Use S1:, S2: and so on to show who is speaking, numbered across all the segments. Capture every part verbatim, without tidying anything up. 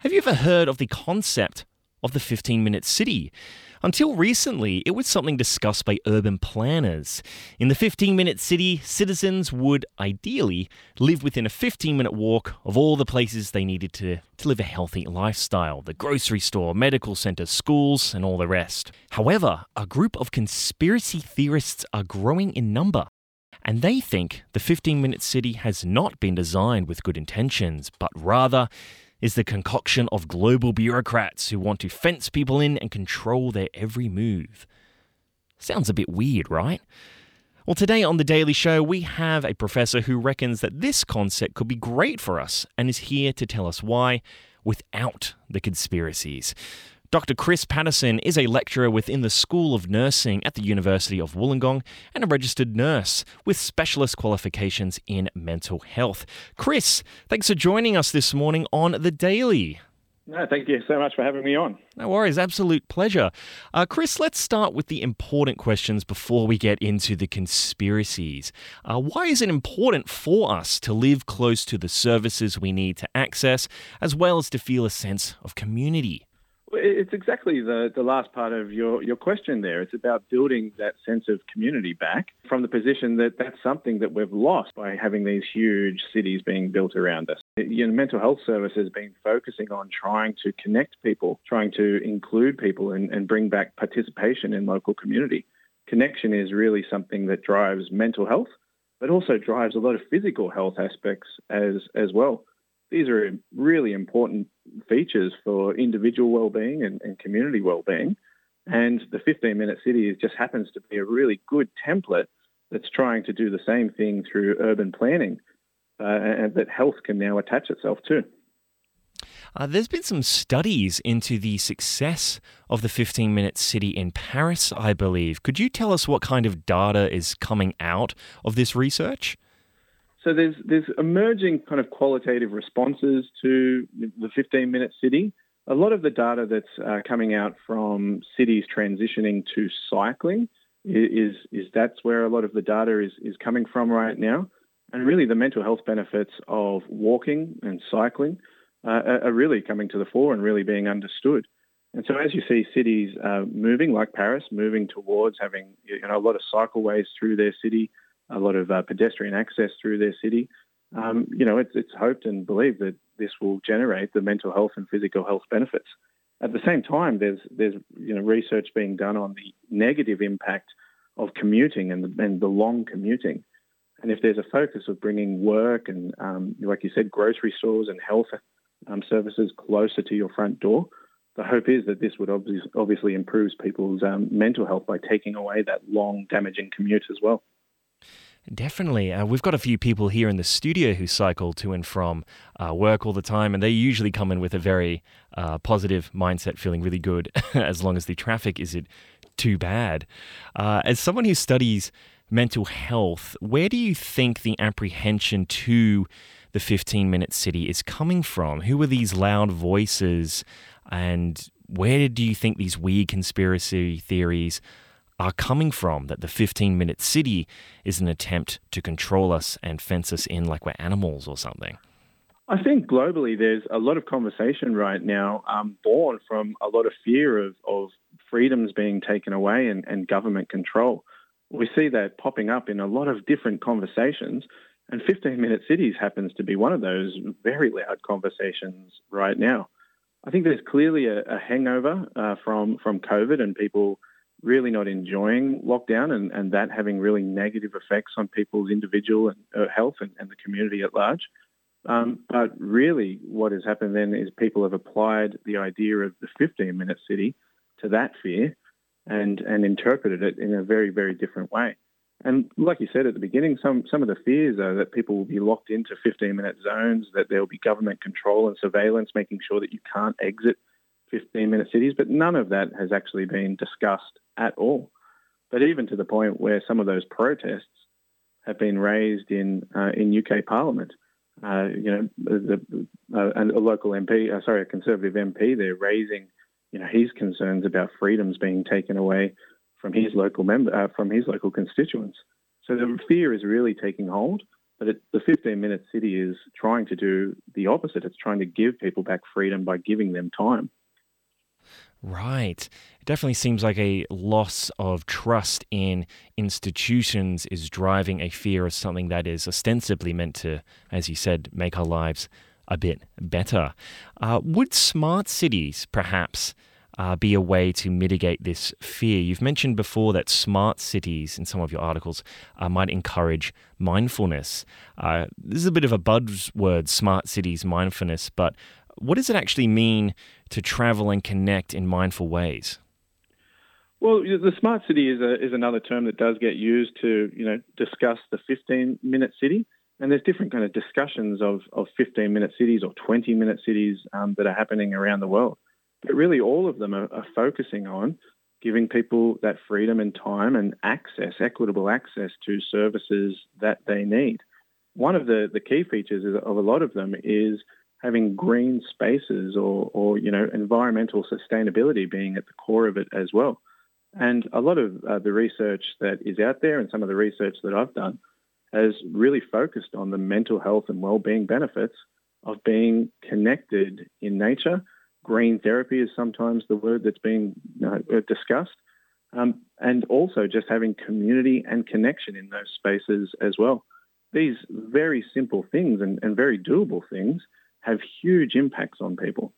S1: Have you ever heard of the concept of the fifteen-minute city? Until recently, it was something discussed by urban planners. In the fifteen-minute city, citizens would ideally live within a fifteen-minute walk of all the places they needed to, to live a healthy lifestyle: the grocery store, medical centre, schools, and all the rest. However, a group of conspiracy theorists are growing in number, and they think the fifteen-minute city has not been designed with good intentions, but rather is the concoction of global bureaucrats who want to fence people in and control their every move. Sounds a bit weird, right? Well, today on The Daily Show, we have a professor who reckons that this concept could be great for us and is here to tell us why without the conspiracies. Doctor Chris Patterson is a lecturer within the School of Nursing at the University of Wollongong and a registered nurse with specialist qualifications in mental health. Chris, thanks for joining us this morning on The Daily.
S2: No, thank you so much for having me on.
S1: No worries, absolute pleasure. Uh, Chris, let's start with the important questions before we get into the conspiracies. Uh, why is it important for us to live close to the services we need to access, as well as to feel a sense of community?
S2: It's exactly the, the last part of your, your question there. It's about building that sense of community back from the position that that's something that we've lost by having these huge cities being built around us. You know, mental health services have been focusing on trying to connect people, trying to include people and, and bring back participation in local community. Connection is really something that drives mental health, but also drives a lot of physical health aspects as, as well. These are really important features for individual well-being and, and community well-being. And the fifteen-minute city just happens to be a really good template that's trying to do the same thing through urban planning uh, and that health can now attach itself to.
S1: Uh, there's been some studies into the success of the fifteen-minute city in Paris, I believe. Could you tell us what kind of data is coming out of this research?
S2: So there's there's emerging kind of qualitative responses to the fifteen-minute city. A lot of the data that's uh, coming out from cities transitioning to cycling is is that's where a lot of the data is is coming from right now. And really the mental health benefits of walking and cycling uh, are really coming to the fore and really being understood. And so as you see cities uh, moving, like Paris, moving towards having you know a lot of cycleways through their city, a lot of uh, pedestrian access through their city. Um, you know, it's, it's hoped and believed that this will generate the mental health and physical health benefits. At the same time, there's there's you know research being done on the negative impact of commuting and the, and the long commuting. And if there's a focus of bringing work and, um, like you said, grocery stores and health um, services closer to your front door, the hope is that this would obviously, obviously improve people's um, mental health by taking away that long, damaging commute as well.
S1: Definitely. Uh, we've got a few people here in the studio who cycle to and from uh, work all the time, and they usually come in with a very uh, positive mindset, feeling really good as long as the traffic isn't too bad. Uh, as someone who studies mental health, where do you think the apprehension to the fifteen-minute city is coming from? Who are these loud voices, and where do you think these weird conspiracy theories are coming from, that the fifteen-minute city is an attempt to control us and fence us in like we're animals or something?
S2: I think globally there's a lot of conversation right now um, born from a lot of fear of, of freedoms being taken away and, and government control. We see that popping up in a lot of different conversations, and fifteen-minute cities happens to be one of those very loud conversations right now. I think there's clearly a, a hangover uh, from, from COVID and people really not enjoying lockdown and, and that having really negative effects on people's individual and, uh, health and, and the community at large. Um, but really what has happened then is people have applied the idea of the fifteen-minute city to that fear and, and interpreted it in a very, very different way. And like you said at the beginning, some, some of the fears are that people will be locked into fifteen-minute zones, that there will be government control and surveillance, making sure that you can't exit fifteen-minute cities, but none of that has actually been discussed at all. But even to the point where some of those protests have been raised in uh, in U K Parliament. Uh, you know, the, uh, a local M P, uh, sorry, a Conservative M P, they're raising, you know, his concerns about freedoms being taken away from his local member, uh, from his local constituents. So the fear is really taking hold. But it, the fifteen-minute city is trying to do the opposite. It's trying to give people back freedom by giving them time.
S1: Right. It definitely seems like a loss of trust in institutions is driving a fear of something that is ostensibly meant to, as you said, make our lives a bit better. Uh, would smart cities, perhaps, uh, be a way to mitigate this fear? You've mentioned before that smart cities, in some of your articles, uh, might encourage mindfulness. Uh, this is a bit of a buzzword, smart cities, mindfulness, but what does it actually mean to travel and connect in mindful ways?
S2: Well, the smart city is a, is another term that does get used to, you know, discuss the fifteen-minute city. And there's different kind of discussions of, of fifteen-minute cities or twenty-minute cities um, that are happening around the world. But really, all of them are, are focusing on giving people that freedom and time and access, equitable access to services that they need. One of the, the key features of a lot of them is having green spaces or, or, you know, environmental sustainability being at the core of it as well. And a lot of uh, the research that is out there and some of the research that I've done has really focused on the mental health and well-being benefits of being connected in nature. Green therapy is sometimes the word that's being you know, discussed. Um, and also just having community and connection in those spaces as well. These very simple things and, and very doable things have huge impacts on people.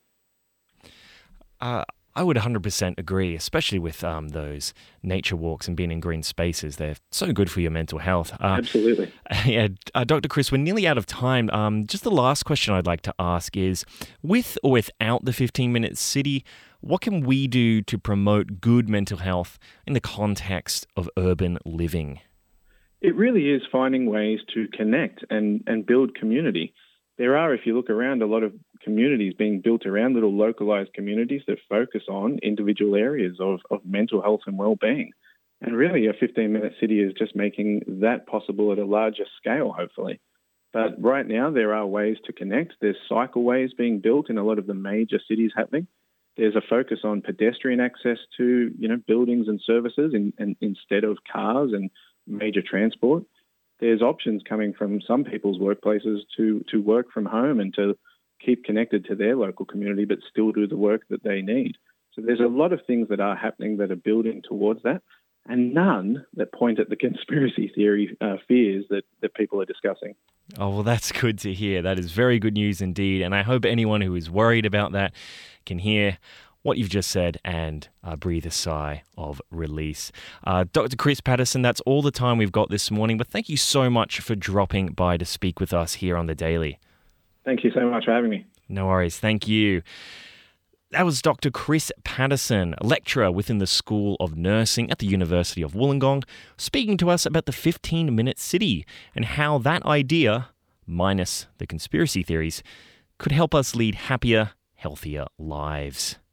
S1: Uh, I would one hundred percent agree, especially with um, those nature walks and being in green spaces. They're so good for your mental health. Uh,
S2: Absolutely.
S1: Yeah, uh, Doctor Chris, we're nearly out of time. Um, just the last question I'd like to ask is, with or without the fifteen-minute city, what can we do to promote good mental health in the context of urban living?
S2: It really is finding ways to connect and, and build community. There are, if you look around, a lot of communities being built around little localized communities that focus on individual areas of, of mental health and well-being. And really, a fifteen-minute city is just making that possible at a larger scale, hopefully. But right now, there are ways to connect. There's cycleways being built in a lot of the major cities happening. There's a focus on pedestrian access to, you know, buildings and services in, in, instead of cars and major transport. There's options coming from some people's workplaces to, to work from home and to keep connected to their local community, but still do the work that they need. So there's a lot of things that are happening that are building towards that, and none that point at the conspiracy theory uh, fears that, that people are discussing.
S1: Oh, well, that's good to hear. That is very good news indeed. And I hope anyone who is worried about that can hear what you've just said and uh, breathe a sigh of release. Uh, Doctor Chris Paterson, that's all the time we've got this morning, but thank you so much for dropping by to speak with us here on The Daily.
S2: Thank you so much for having me.
S1: No worries. Thank you. That was Doctor Chris Paterson, a lecturer within the School of Nursing at the University of Wollongong, speaking to us about the fifteen-minute city and how that idea, minus the conspiracy theories, could help us lead happier, healthier lives.